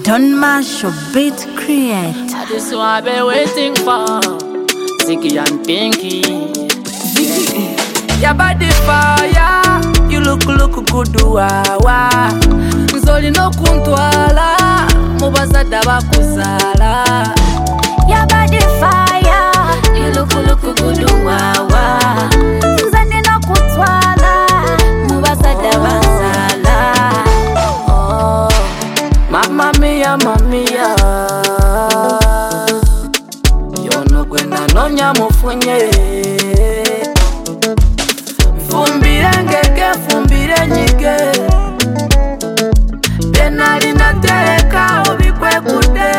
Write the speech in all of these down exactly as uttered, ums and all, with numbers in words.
Don't mash your beat create. This what I've been waiting for. Ziggy and Pinky. Ziggy. Your body fire. You look look good wawa. Nzoli no kuntwala. Mubaza daba kusala. Your body fire. You look look good wawa. Nzoli no kuntwala. Mubaza daba kusala. Oh, Mamma mia, mamma mia. Yono gwena nonya mufunye. Fumbire ngeke, fumbire nyige. Benali na tereka obikwe kude.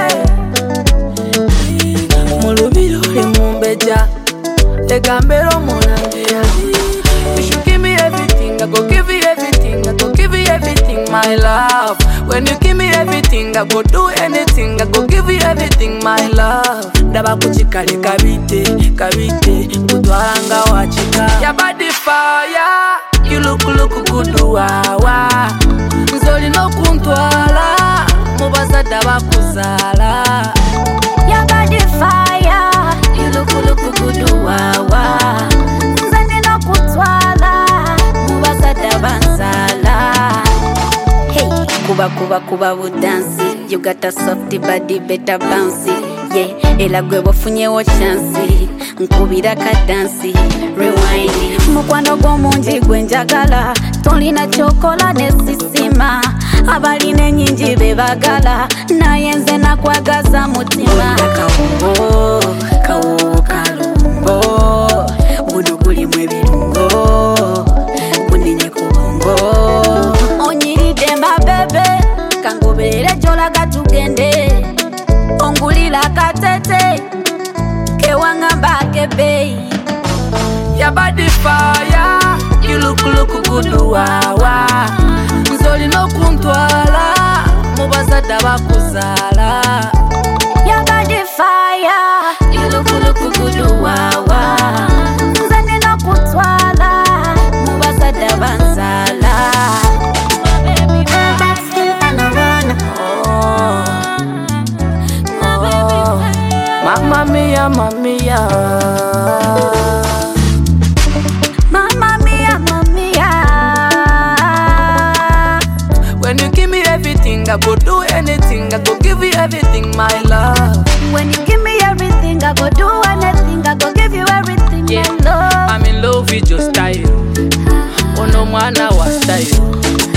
Mulubiro li mumbeja. Legambero munambia. You should give me everything, I go give you everything, I go give you everything, my love. When you give me everything, I go do anything, I go give you everything, my love. Daba kuchikale kabite, kabite, kutwalanga wachika. Your body fire, you look look good wawa. Nzoli no kuntwala, mubaza daba kuzala. Your body fire, you look look good wawa. Nzoli no kuntwala, mubaza daba kuzala. Hey, kuba kuba kuba budansi. You got a softy body, better bouncy. Yeah, ela gwe wafunye wo chance. Nkubira ka dansi, rewind. Mukwano gomunji gwenjagala. Tolina chokola nesisima. Abaline nyinji bebagala. Nayenze nakwagaza mutima. Kawumbo, kawo kalumbo. Buduguli mwebirungo. Buninye kubongo. Onyiride mabebe. Kangobere jola gatugende. Ongulila katete. Kewanga mbake bei. Your body fire. You look look good wawa. Nzoli no kuntwala. Mubaza daba kuzala. Your body fire. You look look good wawa. Nzoli no kuntwala. Mubaza daba kuzala. Mamma mia, mamma mia. Mamma mia, mamma mia. When you give me everything, I go do anything, I go give you everything, my love. When you give me everything, I go do anything, I go give you everything, Yeah, my love. I'm in love with your style. Oh no, man, I was style.